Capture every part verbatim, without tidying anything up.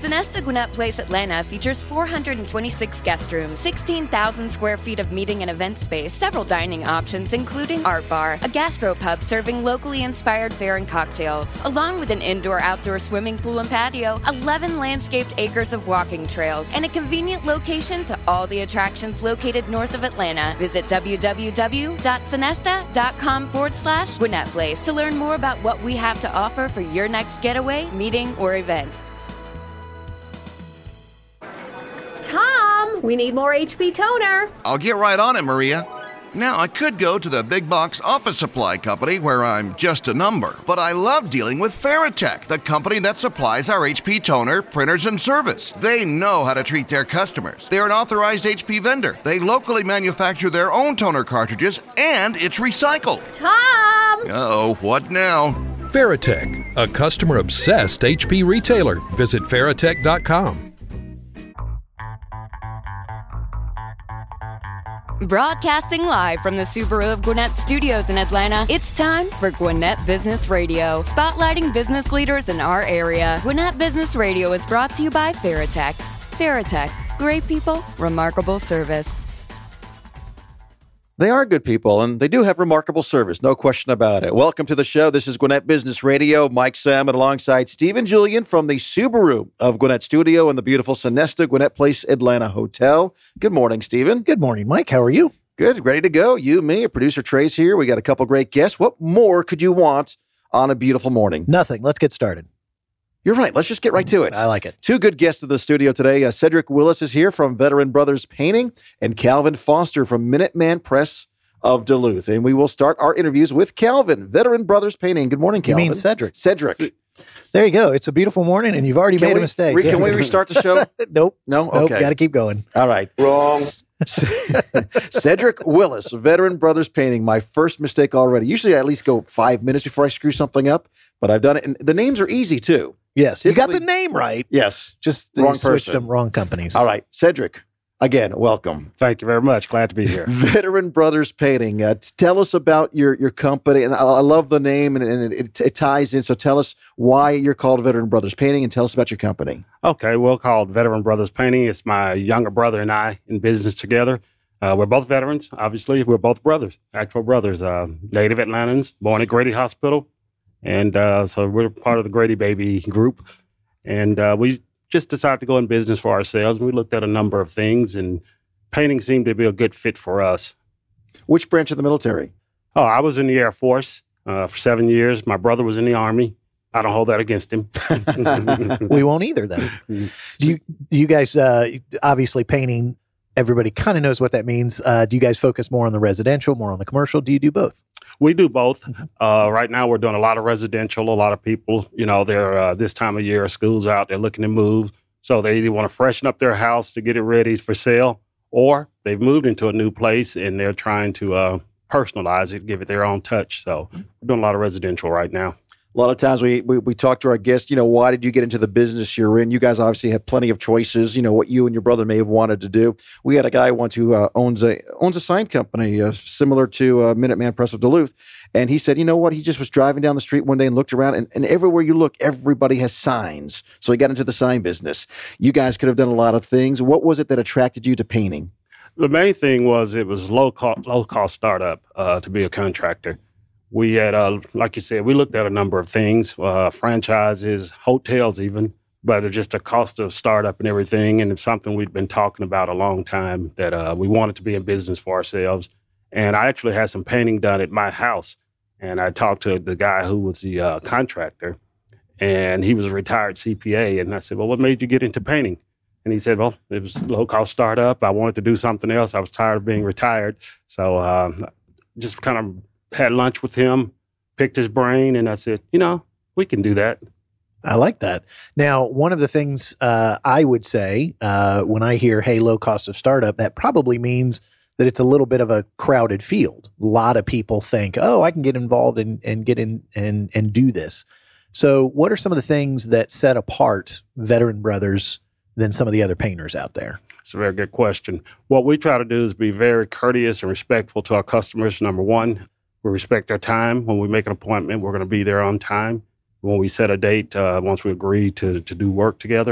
Sonesta Gwinnett Place Atlanta features four hundred twenty-six guest rooms, sixteen thousand square feet of meeting and event space, several dining options including art bar, a gastropub serving locally inspired fare and cocktails, along with an indoor-outdoor swimming pool and patio, eleven landscaped acres of walking trails, and a convenient location to all the attractions located north of Atlanta. Visit www.sonesta.com forward slash Gwinnett Place to learn more about what we have to offer for your next getaway, meeting, or event. Tom, we need more H P toner. I'll get right on it, Maria. Now, I could go to the big box office supply company where I'm just a number, but I love dealing with Veritech, the company that supplies our H P toner, printers, and service. They know how to treat their customers. They're an authorized H P vendor. They locally manufacture their own toner cartridges, and it's recycled. Tom! Uh-oh, what now? Veritech, a customer-obsessed H P retailer. Visit Veritech dot com. Broadcasting live from the Subaru of Gwinnett Studios in Atlanta, it's time for Gwinnett Business Radio, spotlighting business leaders in our area. Gwinnett Business Radio is brought to you by Veritech. Veritech, great people, remarkable service. They are good people, and they do have remarkable service, no question about it. Welcome to the show. This is Gwinnett Business Radio. Mike Salmon alongside Stephen Julian from the Subaru of Gwinnett Studio in the beautiful Sonesta Gwinnett Place Atlanta Hotel. Good morning, Stephen. Good morning, Mike. How are you? Good. Ready to go. You, me, producer Trey's here. We got a couple great guests. What more could you want on a beautiful morning? Nothing. Let's get started. You're right. Let's just get right to it. I like it. Two good guests in the studio today. Uh, Cedric Willis is here from Veteran Brothers Painting and Calvin Foster from Minuteman Press of Duluth. And we will start our interviews with Calvin, Veteran Brothers Painting. Good morning, Calvin. You mean Cedric? Cedric. There you go. It's a beautiful morning, and you've already Can made we, a mistake. Re- can we restart the show? Nope. No? Nope. Okay. Got to keep going. All right. Wrong. Cedric Willis, Veteran Brothers Painting. My first mistake already. Usually I at least go five minutes before I screw something up, but I've done it. And the names are easy, too. Yes. You got Typically- the name right. Yes. Just Wrong you switched person. them wrong companies. All right. Cedric, again, welcome. Thank you very much. Glad to be here. Veteran Brothers Painting. Uh, t- tell us about your, your company. And I, I love the name, and, and it, it ties in. So tell us why you're called Veteran Brothers Painting, and tell us about your company. Okay, we're called Veteran Brothers Painting. It's my younger brother and I in business together. Uh, we're both veterans, obviously. We're both brothers, actual brothers, uh, native Atlantans, born at Grady Hospital. And uh, so we're part of the Grady Baby group. And uh, we just decided to go in business for ourselves. We looked at a number of things, and painting seemed to be a good fit for us. Which branch of the military? Oh, I was in the Air Force uh, for seven years. My brother was in the Army. I don't hold that against him. We won't either, then. Do you, do you guys, uh, obviously painting, everybody kind of knows what that means. Uh, do you guys focus more on the residential, more on the commercial? Do you do both? We do both. Uh, right now, we're doing a lot of residential. A lot of people, you know, they're uh, this time of year, school's out, they're looking to move. So they either want to freshen up their house to get it ready for sale, or they've moved into a new place and they're trying to uh, personalize it, give it their own touch. So we're doing a lot of residential right now. A lot of times we, we we talk to our guests, you know, why did you get into the business you're in? You guys obviously had plenty of choices, you know, what you and your brother may have wanted to do. We had a guy once who uh, owns a owns a sign company uh, similar to uh, Minuteman Press of Duluth. And he said, you know what, he just was driving down the street one day and looked around, and, and everywhere you look, everybody has signs. So he got into the sign business. You guys could have done a lot of things. What was it that attracted you to painting? The main thing was it was low cost, low cost startup uh, to be a contractor. We had, uh, like you said, we looked at a number of things, uh, franchises, hotels even, but it's just the cost of startup and everything. And it's something we'd been talking about a long time that uh, we wanted to be in business for ourselves. And I actually had some painting done at my house. And I talked to the guy who was the uh, contractor, and he was a retired C P A. And I said, well, what made you get into painting? And he said, well, it was low-cost startup. I wanted to do something else. I was tired of being retired. So um, just kind of had lunch with him, picked his brain, and I said, you know, we can do that. I like that. Now, one of the things uh, I would say uh, when I hear, hey, low cost of startup, that probably means that it's a little bit of a crowded field. A lot of people think, oh, I can get involved and, and get in and, and do this. So what are some of the things that set apart Veteran Brothers than some of the other painters out there? It's a very good question. What we try to do is be very courteous and respectful to our customers, number one. We respect their time. When we make an appointment, we're going to be there on time. When we set a date, uh, once we agree to to do work together,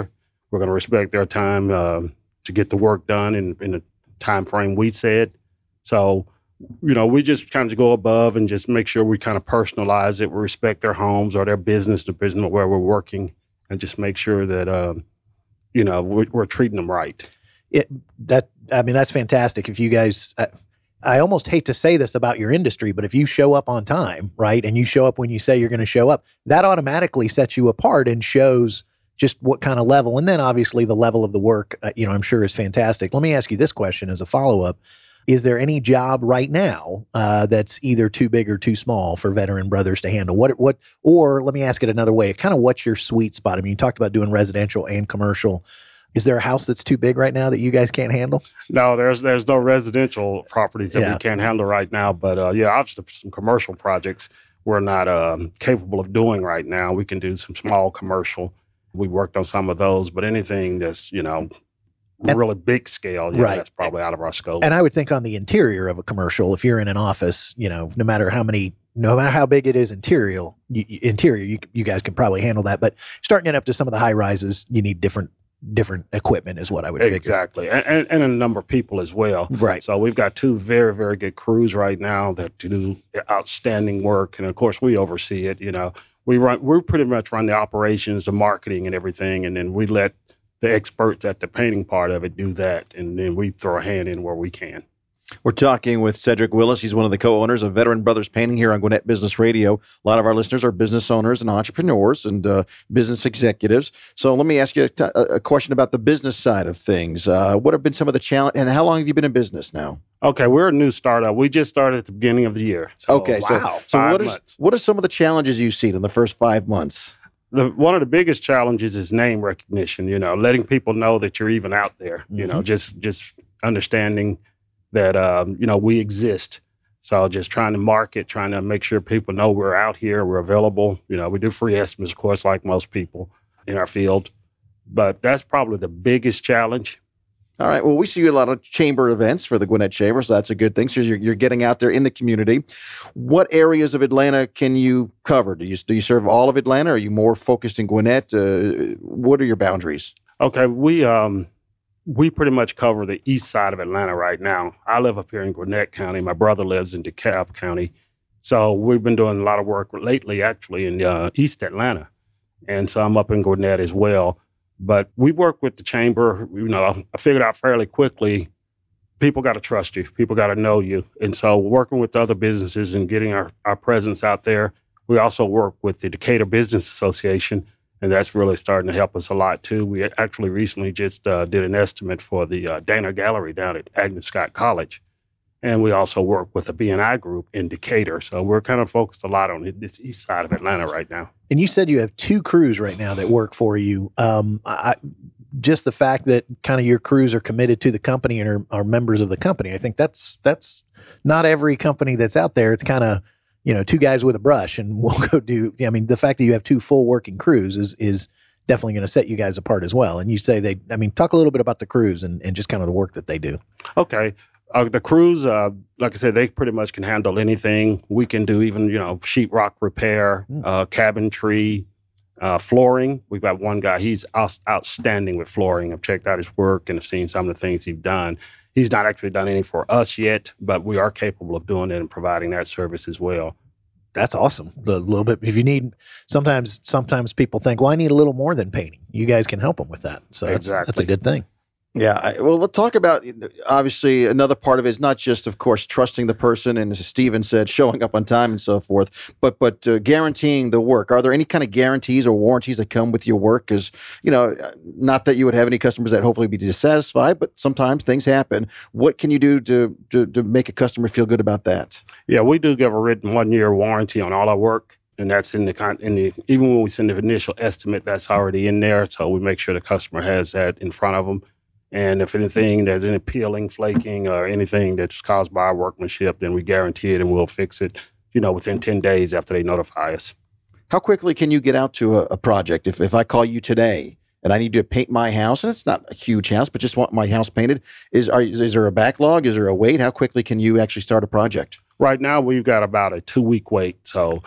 We're going to respect their time um, to get the work done in, in the time frame we said. So, you know, we just kind of go above and just make sure we kind of personalize it. We respect their homes or their business, the business where we're working, and just make sure that, um, you know, we're, we're treating them right. It that I mean, that's fantastic. If you guys, I, I almost hate to say this about your industry, but if you show up on time, right, and you show up when you say you're going to show up, that automatically sets you apart and shows just what kind of level. And then obviously the level of the work, uh, you know, I'm sure is fantastic. Let me ask you this question as a follow-up. Is there any job right now uh, that's either too big or too small for Veteran Brothers to handle? What, what, or let me ask it another way. Kind of what's your sweet spot? I mean, you talked about doing residential and commercial. Is there a house that's too big right now that you guys can't handle? No, there's there's no residential properties that yeah. we can't handle right now. But uh, yeah, obviously some commercial projects we're not um, capable of doing right now. We can do some small commercial. We worked on some of those, but anything that's, you know, and, really big scale, yeah, right. that's probably out of our scope. And I would think on the interior of a commercial, if you're in an office, you know, no matter how many, no matter how big it is interior, you, interior, you, you guys can probably handle that. But starting it up to some of the high rises, you need different different equipment is what I would figure. Exactly. And, and, and a number of people as well. Right. So we've got two very, very good crews right now that do outstanding work. And of course we oversee it. You know, we run, we pretty much run the operations, the marketing and everything. And then we let the experts at the painting part of it do that. And then we throw a hand in where we can. We're talking with Cedric Willis. He's one of the co-owners of Veteran Brothers Painting here on Gwinnett Business Radio. A lot of our listeners are business owners and entrepreneurs and uh, business executives. So let me ask you a, t- a question about the business side of things. Uh, what have been some of the challenges, and how long have you been in business now? Okay, we're a new startup. We just started at the beginning of the year. So, okay, wow, so, five so what, is, months. what are some of the challenges you've seen in the first five months? The, one of the biggest challenges is name recognition, you know, letting people know that you're even out there, you mm-hmm. know, just just understanding that, um, you know, we exist. So just trying to market, trying to make sure people know we're out here, we're available. You know, we do free estimates, of course, like most people in our field. But that's probably the biggest challenge. All right. Well, we see you a lot of chamber events for the Gwinnett Chamber, so that's a good thing. So you're, you're getting out there in the community. What areas of Atlanta can you cover? Do you do you serve all of Atlanta? Or are you more focused in Gwinnett? Uh, what are your boundaries? Okay, we um we pretty much cover the east side of Atlanta right now. I live up here in Gwinnett County. My brother lives in DeKalb County. So we've been doing a lot of work lately, actually, in uh, East Atlanta. And so I'm up in Gwinnett as well. But we work with the chamber. You know, I figured out fairly quickly, people got to trust you. People got to know you. And so working with other businesses and getting our, our presence out there. We also work with the Decatur Business Association, and that's really starting to help us a lot, too. We actually recently just uh, did an estimate for the uh, Dana Gallery down at Agnes Scott College. And we also work with the B and I group in Decatur. So we're kind of focused a lot on this east side of Atlanta right now. And you said you have two crews right now that work for you. Um, I, just the fact that kind of your crews are committed to the company and are, are members of the company, I think that's that's not every company that's out there. It's kind of, you know, two guys with a brush and we'll go do, I mean, the fact that you have two full working crews is is definitely going to set you guys apart as well. And you say they, I mean, talk a little bit about the crews and, and just kind of the work that they do. Okay. Uh, the crews, uh, like I said, they pretty much can handle anything. We can do even, you know, sheetrock repair, mm. uh, cabinetry, uh, flooring. We've got one guy, he's out, outstanding with flooring. I've checked out his work and have seen some of the things he's done. He's not actually done any for us yet, but we are capable of doing it and providing that service as well. That's awesome. A little bit. If you need, sometimes, sometimes people think, well, I need a little more than painting. You guys can help them with that. So that's, exactly. that's a good thing. Yeah. I, well, let's talk about, obviously, another part of it is not just, of course, trusting the person and, as Steven said, showing up on time and so forth, but but uh, guaranteeing the work. Are there any kind of guarantees or warranties that come with your work? Because, you know, not that you would have any customers that hopefully be dissatisfied, but sometimes things happen. What can you do to, to, to make a customer feel good about that? Yeah, we do give a written one-year warranty on all our work. And that's in the, in the, even when we send the initial estimate, that's already in there. So we make sure the customer has that in front of them. And if anything, there's any peeling, flaking, or anything that's caused by our workmanship, then we guarantee it and we'll fix it, you know, within ten days after they notify us. How quickly can you get out to a, a project? If if I call you today and I need to paint my house, and it's not a huge house, but just want my house painted, is, are, is there a backlog? Is there a wait? How quickly can you actually start a project? Right now, we've got about a two-week wait. So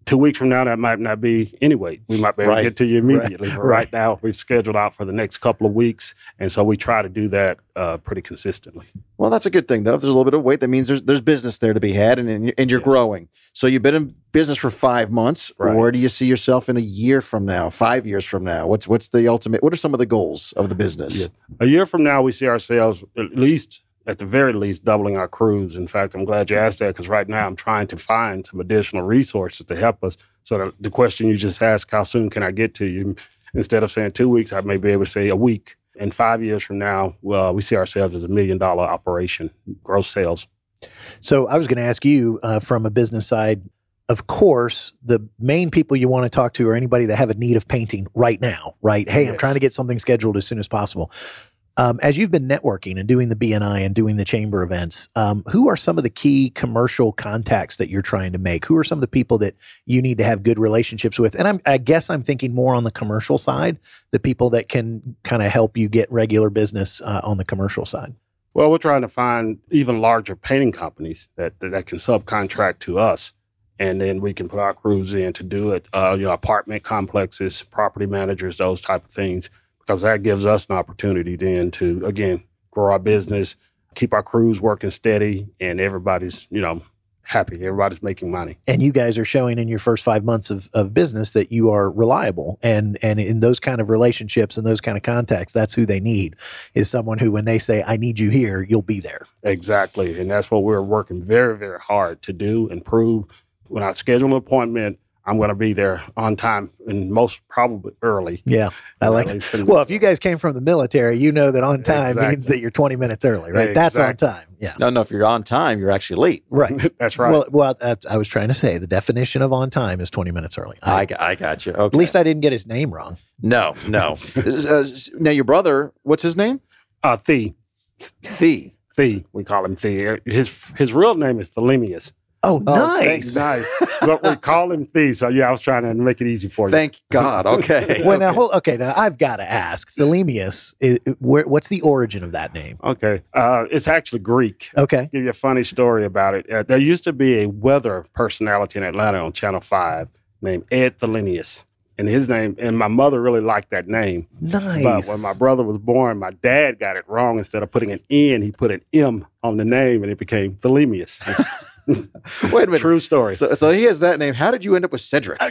two weeks from now, that might not be any weight. We might be able Right. to get to you immediately. Right. But right now, we've scheduled out for the next couple of weeks. And so we try to do that uh, pretty consistently. Well, that's a good thing, though. If there's a little bit of weight, that means there's there's business there to be had, and and you're, and you're Yes. growing. So you've been in business for five months. Right. Where do you see yourself in a year from now, five years from now? What's what's the ultimate? What are some of the goals of the business? Yeah. A year from now, we see ourselves at least, at the very least, doubling our crews. In fact, I'm glad you asked that because right now I'm trying to find some additional resources to help us. So that the question you just asked, how soon can I get to you? Instead of saying two weeks, I may be able to say a week. And five years from now, well, we see ourselves as a million dollar operation, gross sales. So I was going to ask you uh, from a business side, of course, the main people you want to talk to are anybody that have a need of painting right now, right? Hey, I'm Yes. trying to get something scheduled as soon as possible. Um, as you've been networking and doing the B N I and doing the chamber events, um, who are some of the key commercial contacts that you're trying to make? Who are some of the people that you need to have good relationships with? And I'm, I guess I'm thinking more on the commercial side, the people that can kind of help you get regular business uh, on the commercial side. Well, we're trying to find even larger painting companies that, that, that can subcontract to us. And then we can put our crews in to do it. Uh, you know, apartment complexes, property managers, those type of things. Because that gives us an opportunity then to, again, grow our business, keep our crews working steady, and everybody's, you know, happy. Everybody's making money. And you guys are showing in your first five months of, of business that you are reliable. And and in those kind of relationships and those kind of contacts, that's who they need, is someone who, when they say, I need you here, you'll be there. Exactly. And that's what we're working very, very hard to do and prove. When I schedule an appointment, I'm going to be there on time and most probably early. Yeah, I like it. Well, if you guys came from the military, you know that on time Exactly. means that you're twenty minutes early, right? That's on Exactly. time. Yeah. No, no. If you're on time, you're actually late. Right. That's right. Well, well, that's, I was trying to say the definition of on time is twenty minutes early. I, I, got- I got you. Okay. At least I didn't get his name wrong. no, no. uh, now your brother, what's his name? uh, Thee. Thee. Thee. We call him Thee. His his real name is Thelemius. Oh, Oh, nice. Nice. But we call him Thee. So, yeah, I was trying to make it easy for you. Thank God. Okay. Well, now hold. Okay, now I've got to ask. Thelemius. Is, where, what's the origin of that name? Okay. Uh, it's actually Greek. Okay. Give you a funny story about it. Uh, there used to be a weather personality in Atlanta on Channel five named Ed Thelenius. And his name, and my mother really liked that name. Nice. But when my brother was born, my dad got it wrong. Instead of putting an N, he put an M on the name, and it became Thelemius. Wait a minute. True story. So, so he has that name. How did you end up with Cedric?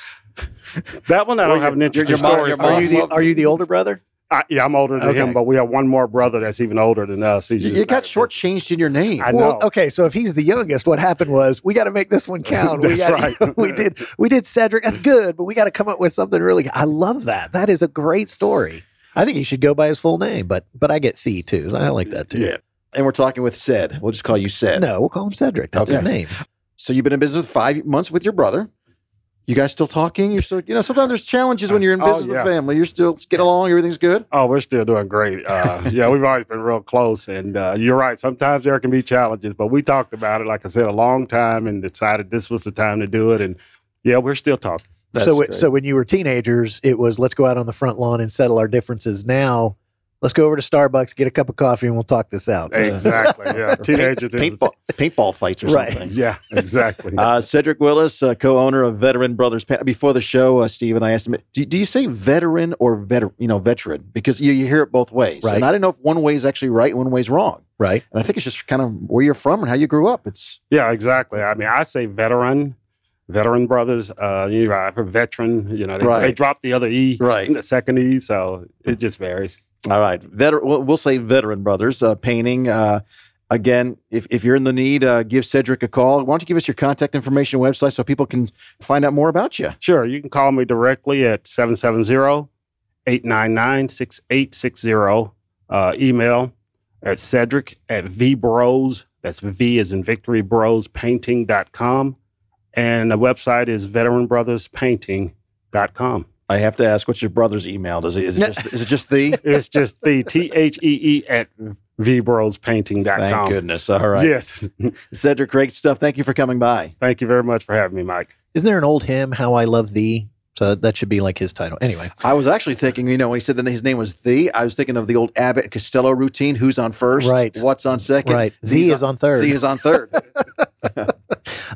That one I don't Well, have an your- interesting your mom- story. your for. mom- are you the Are you the older brother? I, yeah, I'm older than Okay. him, but we have one more brother that's even older than us. He's You, just you got not- shortchanged in your name. I Well, know. okay, so if he's the youngest, what happened was we got to make this one count. we That's gotta, right. we did we did Cedric. That's good, but we got to come up with something really good. I love that. That is a great story. I think he should go by his full name, but but I get Thee too. I like that too. Yeah. And we're talking with Ced. We'll just call you Ced. No, we'll call him Cedric. That's his Okay. name. So you've been in business five months with your brother. You guys still talking? You're still, you know, sometimes there's challenges when you're in Oh, business with yeah. the family. You're still get along. Everything's good. Oh, we're still doing great. Uh, yeah, we've always been real close. And uh, you're right. Sometimes there can be challenges, but we talked about it, like I said, a long time and decided this was the time to do it. And yeah, we're still talking. That's so, great. so when you were teenagers, it was let's go out on the front lawn and settle our differences. Now, let's go over to Starbucks, get a cup of coffee, and we'll talk this out. Exactly. Yeah. Teenagers. is- paintball, paintball fights or Right. something. Yeah, exactly. Uh, Cedric Willis, uh, co-owner of Veteran Brothers. Paint. Before the show, uh, Stephen, I asked him, do, do you say veteran or veteran? You know, veteran, because you, you hear it both ways. Right. And I didn't know if one way is actually right and one way is wrong. Right. And I think it's just kind of where you're from and how you grew up. It's Yeah, exactly. I mean, I say veteran, veteran brothers. Uh, you know, for veteran, you know, they, Right. they drop the other E, Right. the second E, so it just varies. all right. Veteran. We'll, we'll say Veteran Brothers uh, painting. Uh, again, if, if you're in the need, uh, give Cedric a call. Why don't you give us your contact information and website so people can find out more about you? Sure, you can call me directly at seven seven zero, eight nine nine, six eight six zero. Uh, email at Cedric at VBros. That's V as in Victory Bros Painting dot com. And the website is Veteran Brothers Painting dot com. I have to ask, what's your brother's email? Does it, is, it just, is it just the? It's just the T H E E at V Bros Painting dot com. Thank goodness. All right. Yes. Cedric, great stuff. Thank you for coming by. Thank you very much for having me, Mike. Isn't there an old hymn, How I Love Thee? So that should be like his title. Anyway. I was actually thinking, you know, when he said that his name was Thee, I was thinking of the old Abbott and Costello routine. Who's on first? Right. What's on second? Right. Thee Thee is on third. Thee is on third. All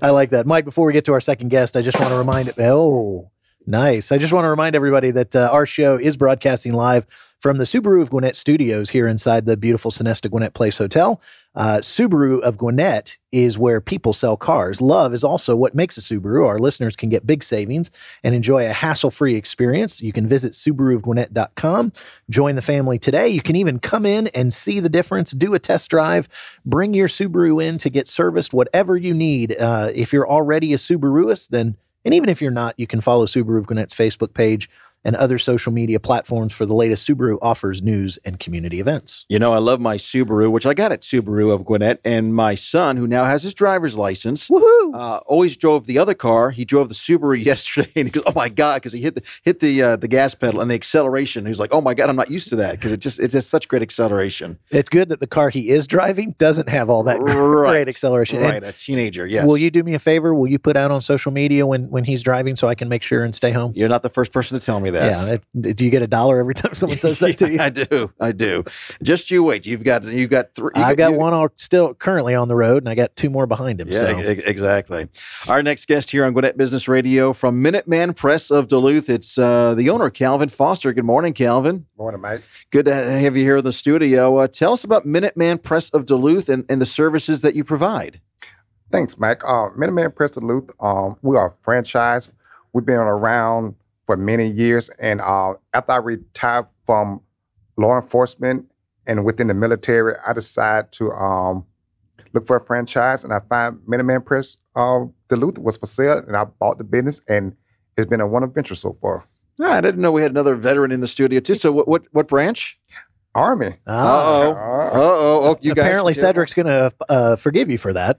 I like that. Mike, before we get to our second guest, I just want to remind it. Oh, nice. I just want to remind everybody that uh, our show is broadcasting live from the Subaru of Gwinnett studios here inside the beautiful Sonesta Gwinnett Place Hotel. Uh, Subaru of Gwinnett is where people sell cars. Love is also what makes a Subaru. Our listeners can get big savings and enjoy a hassle-free experience. You can visit Subaru of Gwinnett dot com. Join the family today. You can even come in and see the difference, do a test drive, bring your Subaru in to get serviced, whatever you need. Uh, if you're already a Subaruist, then, and even if you're not, you can follow Subaru of Gwinnett's Facebook page and other social media platforms for the latest Subaru offers, news, and community events. You know, I love my Subaru, which I got at Subaru of Gwinnett, and my son, who now has his driver's license, Woohoo! uh, always drove the other car. He drove the Subaru yesterday, and he goes, "Oh my god!" Because he hit the hit the uh, the gas pedal and the acceleration. He's like, "Oh my god, I'm not used to that," because it just it's just such great acceleration. It's good that the car he is driving doesn't have all that Right. great acceleration. Right, And a teenager. Yes. will you do me a favor? Will you put out on social media when when he's driving so I can make sure and stay home? You're not the first person to tell me that. Yeah. It, do you get a dollar every time someone says that to you? I do. I do. Just you wait. You've got you've got three. I got you, one all, still currently on the road, and I got two more behind him. Yeah, so. e- exactly. Our next guest here on Gwinnett Business Radio from Minuteman Press of Duluth. It's uh, the owner, Calvin Foster. Good morning, Calvin. Morning, Mike. Good to have you here in the studio. Uh, tell us about Minuteman Press of Duluth and, and the services that you provide. Thanks, Mike. Uh, Minuteman Press of Duluth, um, we are a franchise. We've been around for many years. And uh, after I retired from law enforcement and within the military, I decided to um, look for a franchise. And I found Minuteman Press uh, Duluth was for sale, and I bought the business. And it's been a wonderful venture so far. Ah, I didn't know we had another veteran in the studio, too. So what what, what branch? Army. Ah. Uh-oh. Uh-oh. Oh, you guys. Apparently, Cedric's going to uh, forgive you for that.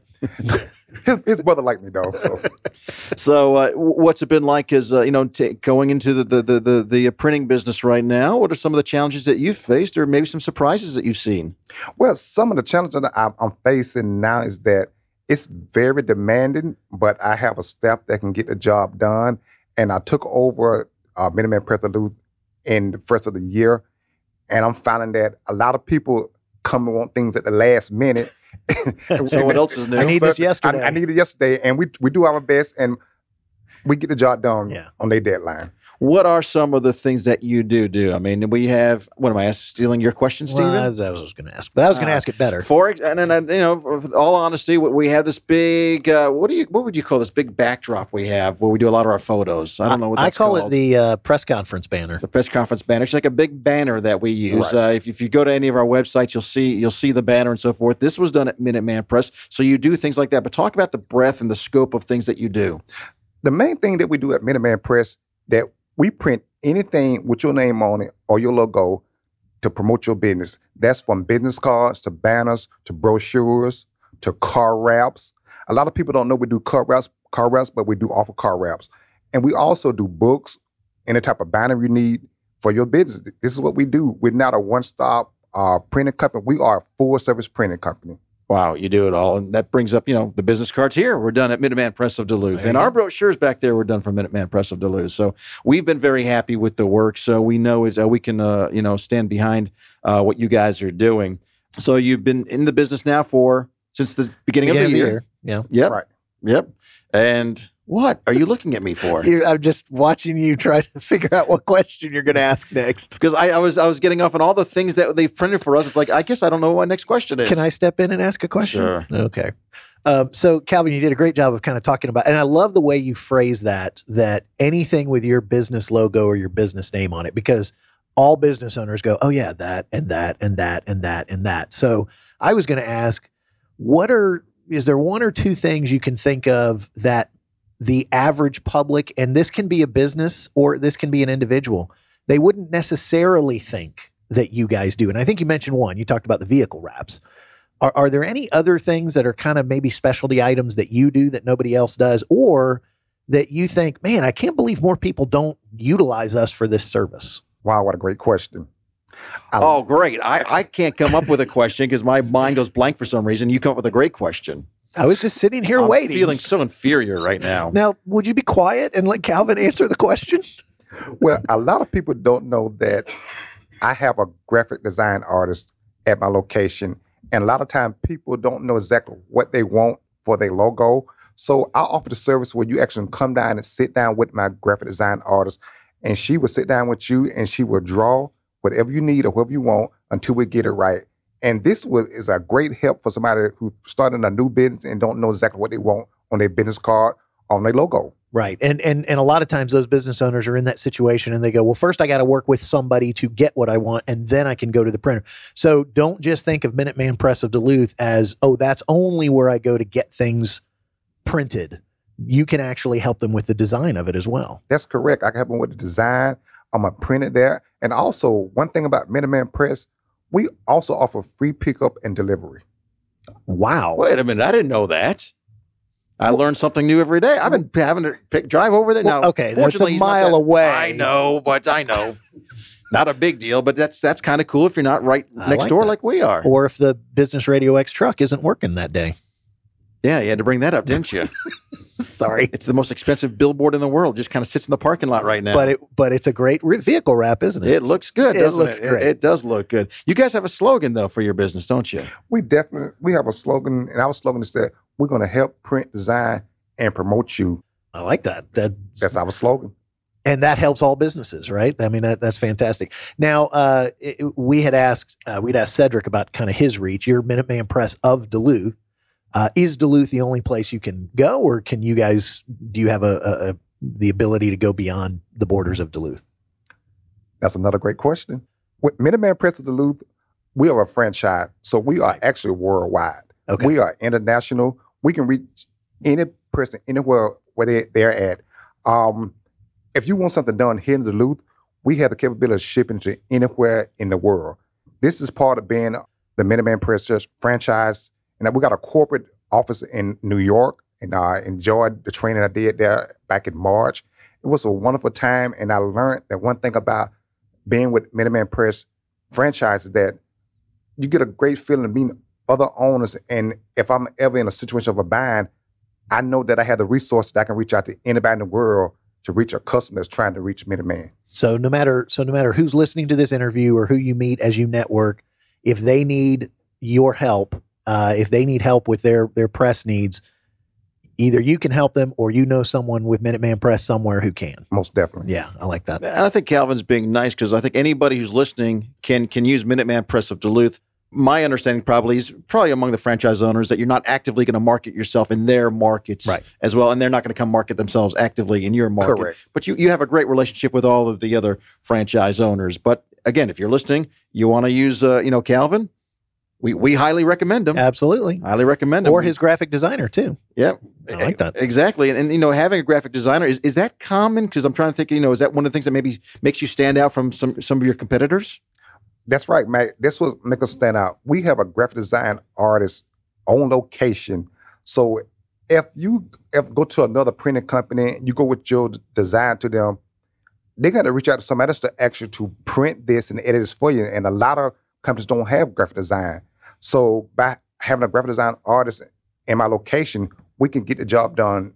his, his brother liked me, though. So, so uh, what's it been like as, uh, you know, t- going into the, the, the, the, the printing business right now? What are some of the challenges that you've faced or maybe some surprises that you've seen? Well, some of the challenges that I'm, I'm facing now is that it's very demanding, but I have a staff that can get the job done. And I took over uh, Minuteman Press of Duluth in the first of the year. And I'm finding that a lot of people come and want things at the last minute. So what else is new? I need this yesterday. I, I need it yesterday. And we we do our best, and we get the job done Yeah. on their deadline. What are some of the things that you do do? I mean, we have, what am I asking, stealing your question, Stephen? Well, that was what I was going to ask, but I was going to Uh, ask it better. For ex- and then, uh, you know, with all honesty, we- we have this big, uh, what do you, what would you call this big backdrop we have where we do a lot of our photos? I don't know what I that's call called. it the uh, press conference banner. The press conference banner. It's like a big banner that we use. Right. Uh, if, if you go to any of our websites, you'll see you'll see the banner and so forth. This was done at Minuteman Press, so you do things like that. But talk about the breadth and the scope of things that you do. The main thing that we do at Minuteman Press, that we print anything with your name on it or your logo to promote your business. That's from business cards to banners to brochures to car wraps. A lot of people don't know we do car wraps, car wraps, but we do offer car wraps. And we also do books, any type of banner you need for your business. This is what we do. We're not a one-stop uh, printing company. We are a full-service printing company. Wow, you do it all. And that brings up, you know, the business cards here. We're done at Minuteman Press of Duluth. There And you our go. brochures back there were done from Minuteman Press of Duluth. So we've been very happy with the work. So we know it's, uh, we can, uh, you know, stand behind uh, what you guys are doing. So you've been in the business now for, since the beginning, Beginning of the year. Yeah. Yep. Right. Yep. And what are you looking at me for? You- I'm just watching you try to figure out what question you're going to ask next. Because I, I was I was getting off on all the things that they've printed for us. It's like, I guess I don't know what my next question is. Can I step in and ask a question? Sure. Okay. Um, so, Calvin, you did a great job of kind of talking about, and I love the way you phrase that, that anything with your business logo or your business name on it, because all business owners go, oh, yeah, that and that and that and that and that. So I was going to ask, what are, is there one or two things you can think of that the average public, and this can be a business or this can be an individual, they wouldn't necessarily think that you guys do? And I think you mentioned one. You talked about the vehicle wraps. Are, are there any other things that are kind of maybe specialty items that you do that nobody else does, or that you think, man, I can't believe more people don't utilize us for this service? Wow, what a great question. I- Oh, great. I, I can't come up with a question because my mind goes blank for some reason. You come up with a great question. I was just sitting here I'm waiting. feeling so inferior right now. Now, would you be quiet and let Calvin answer the question? Well, a lot of people don't know that I have a graphic design artist at my location. And a lot of times people don't know exactly what they want for their logo. So I offer the service where you actually come down and sit down with my graphic design artist, and she will sit down with you and she will draw whatever you need or whatever you want until we get it right. And this will, is a great help for somebody who's starting a new business and don't know exactly what they want on their business card, on their logo. Right. And and and a lot of times those business owners are in that situation and they go, well, first I got to work with somebody to get what I want and then I can go to the printer. So don't just think of Minuteman Press of Duluth as, oh, that's only where I go to get things printed. You can actually help them with the design of it as well. That's correct. I can help them with the design. I'm going to print it there. And also, one thing about Minuteman Press, we also offer free pickup and delivery. Wow. Wait a minute. I didn't know that. I well, learn something new every day. I've been having to pick, drive over there well, now. Okay, that's a mile that, away. I know, but I know. Not a big deal, but that's that's kind of cool if you're not right I next like door that. like we are. Or if the Business Radio X truck isn't working that day. Yeah, you had to bring that up, didn't you? Sorry. It's the most expensive billboard in the world. Just kind of sits in the parking lot right now. But it but it's a great re- vehicle wrap, isn't it? It looks good, it doesn't looks it? Great. It, it does look good. You guys have a slogan, though, for your business, don't you? We definitely, we have a slogan, and our slogan is that we're going to help print, design, and promote you. I like that. That That's our slogan. And that helps all businesses, right? I mean, that, that's fantastic. Now, uh, it, we had asked, uh, we'd asked Cedric about kind of his reach. You're Minuteman Press of Duluth. Uh, is Duluth the only place you can go, or can you guys, do you have a, a, a the ability to go beyond the borders of Duluth? That's another great question. With Minuteman Press of Duluth, we are a franchise, so we are actually worldwide. Okay. We are international. We can reach any person anywhere where they, they're at. Um, if you want something done here in Duluth, we have the capability of shipping to anywhere in the world. This is part of being the Minuteman Press Just franchise. And we got a corporate office in New York, and I enjoyed the training I did there back in March. It was a wonderful time, and I learned that one thing about being with Minuteman Press franchise is that you get a great feeling of meeting other owners, and if I'm ever in a situation of a bind, I know that I have the resources that I can reach out to anybody in the world to reach a customer that's trying to reach Minuteman. So no matter so no matter who's listening to this interview or who you meet as you network, if they need your help, Uh, if they need help with their their press needs, either you can help them or you know someone with Minuteman Press somewhere who can. Most definitely. Yeah, I like that. And I think Calvin's being nice because I think anybody who's listening can can use Minuteman Press of Duluth. My understanding probably is probably among the franchise owners that you're not actively going to market yourself in their markets right. as well, and they're not going to come market themselves actively in your market. Correct. But you, you have a great relationship with all of the other franchise owners. But again, if you're listening, you want to use uh, you know Calvin, We we highly recommend him. Absolutely. Highly recommend him. Or his graphic designer, too. Yeah. I like that. Exactly. And, and you know, having a graphic designer, is, is that common? Because I'm trying to think, you know, is that one of the things that maybe makes you stand out from some, some of your competitors? That's right, Matt. This will make us stand out. We have a graphic design artist on location. So if you if go to another printing company, you go with your design to them, they got to reach out to somebody else to actually to print this and edit this for you. And a lot of companies don't have graphic design. So by having a graphic design artist in my location, we can get the job done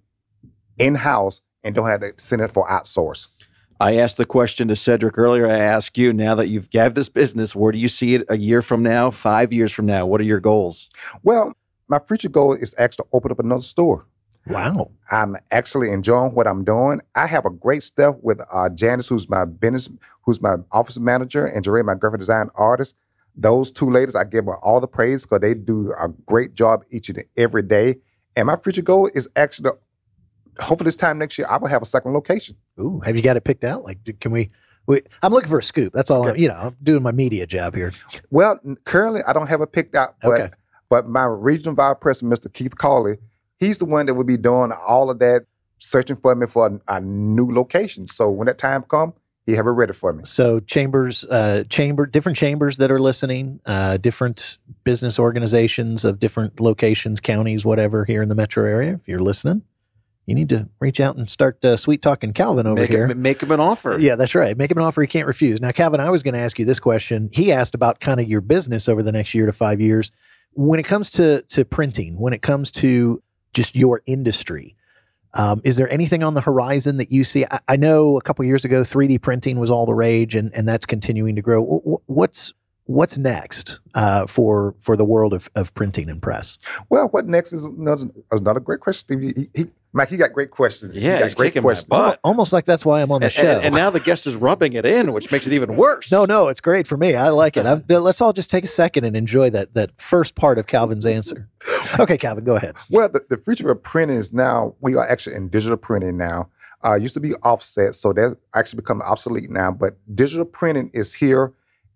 in-house and don't have to send it for outsource. I asked the question to Cedric earlier. I ask you, now that you've got this business, where do you see it a year from now, five years from now? What are your goals? Well, my future goal is actually to open up another store. Wow. I'm actually enjoying what I'm doing. I have a great staff with uh, Janice, who's my business, who's my office manager, and Jerry, my graphic design artist. Those two ladies, I give them all the praise because they do a great job each and every day. And my future goal is actually, to, hopefully this time next year, I will have a second location. Ooh, have you got it picked out? Like, can we, we I'm looking for a scoop. That's all I'm, you know, I'm doing my media job here. Well, currently I don't have it picked out, but, okay. but my regional vice president, Mister Keith Cawley, he's the one that will be doing all of that, searching for me for a, a new location. So when that time comes, he have it ready for me. So chambers, uh, chamber, different chambers that are listening, uh, different business organizations of different locations, counties, whatever, here in the metro area. If you're listening, you need to reach out and start uh, sweet talking Calvin over make here. Him, make him an offer. Yeah, that's right. Make him an offer he can't refuse. Now, Calvin, I was going to ask you this question. He asked about kind of your business over the next year to five years. When it comes to to printing, when it comes to just your industry, Um, is there anything on the horizon that you see? I, I know a couple of years ago, three D printing was all the rage, and, and that's continuing to grow. W- what's what's next uh, for for the world of, of printing and press? Well, what next is another, is another great question, Steve. He, he, Mike, he got great questions. Yeah, he got he's kicking my butt. Almost, almost like that's why I'm on the And, show. and, and now the guest is rubbing it in, which makes it even worse. no, no, it's great for me. I like it. I'm, let's all just take a second and enjoy that that first part of Calvin's answer. Okay, Calvin, go ahead. Well, the, the future of printing is now, we are actually in digital printing now. Uh, it used to be offset, so that's actually become obsolete now. But digital printing is here,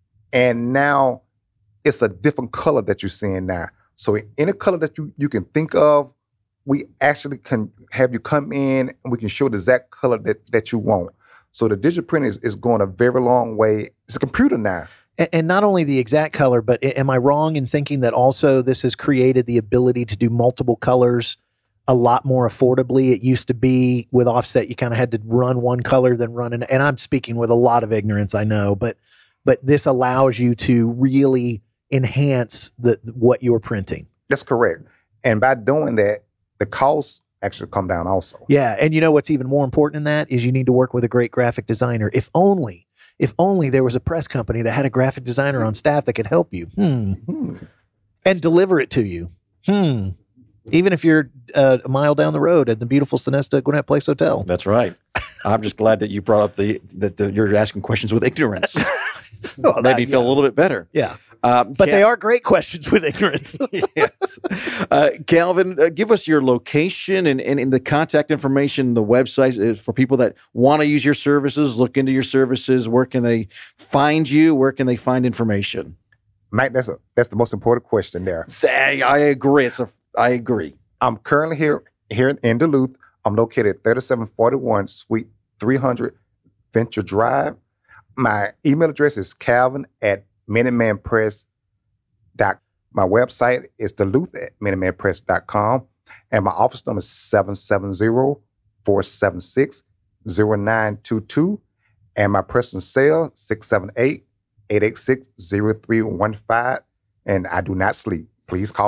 and now it's a different color that you're seeing now. So any color that you, you can think of, we actually can have you come in and we can show the exact color that, that you want. So the digital print is, is going a very long way. It's a computer now. And, and not only the exact color, but am I wrong in thinking that also this has created the ability to do multiple colors a lot more affordably? It used to be with offset, you kind of had to run one color, then run an, and I'm speaking with a lot of ignorance, I know, but but this allows you to really enhance the what you're printing. That's correct. And by doing that, the costs actually come down also. Yeah, and you know what's even more important than that is you need to work with a great graphic designer. If only, if only there was a press company that had a graphic designer on staff that could help you hmm. Hmm. and deliver it to you. Hmm. Even if you're uh, a mile down the road at the beautiful Sonesta Gwinnett Place Hotel. That's right. I'm just glad that you brought up the that the, you're asking questions with ignorance. Well, Made that, me feel yeah. a little bit better. Yeah. Um, But Cal- they are great questions with ignorance. yes. Uh, Calvin, uh, give us your location and, and, and the contact information, the website is for people that want to use your services, look into your services. Where can they find you? Where can they find information? Mike, that's a, that's the most important question there. I, I agree. It's a, I agree. I'm currently here here in Duluth. I'm located at thirty-seven forty-one Suite three hundred Venture Drive. My email address is calvin at minuteman press dot com. My website is Duluth at minuteman press dot com. And my office number is seven seven zero, four seven six, zero nine two two. And my personal cell, six seven eight, eight eight six, zero three one five. And I do not sleep. Please call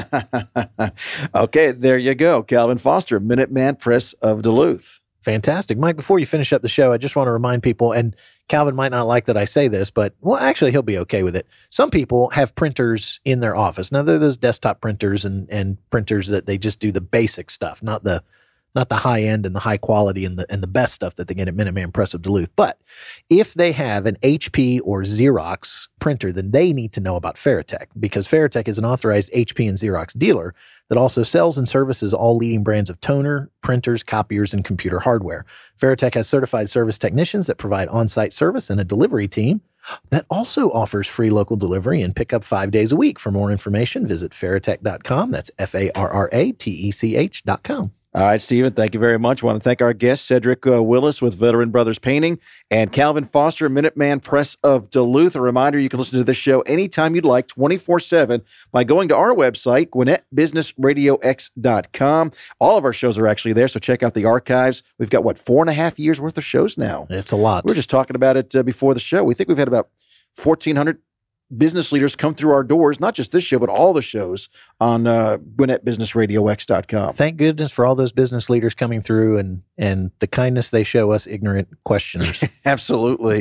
me. Okay, there you go. Calvin Foster, Minuteman Press of Duluth. Fantastic. Mike, before you finish up the show, I just want to remind people, and Calvin might not like that I say this, but, well, actually, he'll be okay with it. Some people have printers in their office. Now, they're those desktop printers and, and printers that they just do the basic stuff, not the not the high end and the high quality and the and the best stuff that they get at Minuteman Press of Duluth. But if they have an H P or Xerox printer, then they need to know about Ferritech, because Ferritech is an authorized H P and Xerox dealer that also sells and services all leading brands of toner, printers, copiers, and computer hardware. Ferritech has certified service technicians that provide on-site service and a delivery team that also offers free local delivery and pickup five days a week. For more information, visit ferritech dot com. That's F A R R A T E C H dot com. All right, Stephen, thank you very much. I want to thank our guest, Cedric uh, Willis with Veteran Brothers Painting, and Calvin Foster, Minuteman Press of Duluth. A reminder, you can listen to this show anytime you'd like, twenty-four seven, by going to our website, Gwinnett Business Radio X dot com. All of our shows are actually there, so check out the archives. We've got, what, four and a half years worth of shows now? It's a lot. We were just talking about it uh, before the show. We think we've had about fourteen hundred business leaders come through our doors, not just this show, but all the shows on uh, Gwinnett Business Radio X dot com. Thank goodness for all those business leaders coming through and and the kindness they show us ignorant questioners. Absolutely.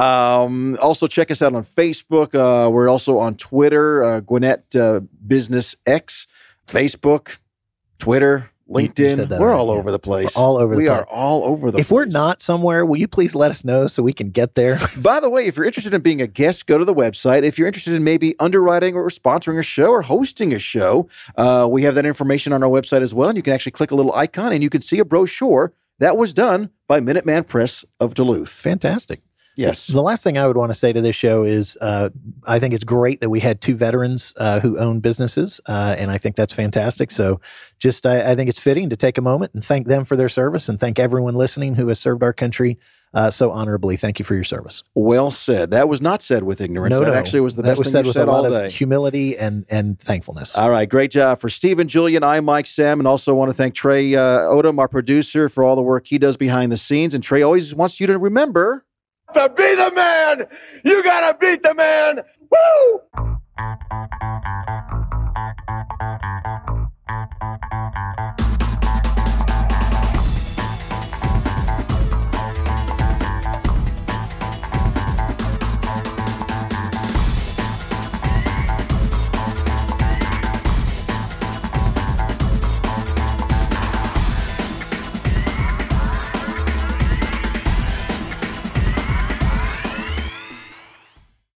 Um, also, check us out on Facebook. Uh, we're also on Twitter, uh, Gwinnett uh, Business X, Facebook, Twitter, LinkedIn. We're right, all yeah. over the place. We're all over the we place. are all over the if place. we're not somewhere, will you please let us know so we can get there? By the way, if you're interested in being a guest, go to the website. If you're interested in maybe underwriting or sponsoring a show or hosting a show, uh, we have that information on our website as well. And you can actually click a little icon and you can see a brochure that was done by Minuteman Press of Duluth. Fantastic. Yes. The last thing I would want to say to this show is uh, I think it's great that we had two veterans uh, who own businesses, uh, and I think that's fantastic. So just I, I think it's fitting to take a moment and thank them for their service and thank everyone listening who has served our country uh, so honorably. Thank you for your service. Well said. That was not said with ignorance. No, that no. actually was the that best was thing said you with said a lot all of day. humility and, and thankfulness. All right. Great job for Stephen, Julian. I'm Mike Sam, and also want to thank Trey uh, Odom, our producer, for all the work he does behind the scenes. And Trey always wants you to remember, to be the man, you gotta beat the man. Woo!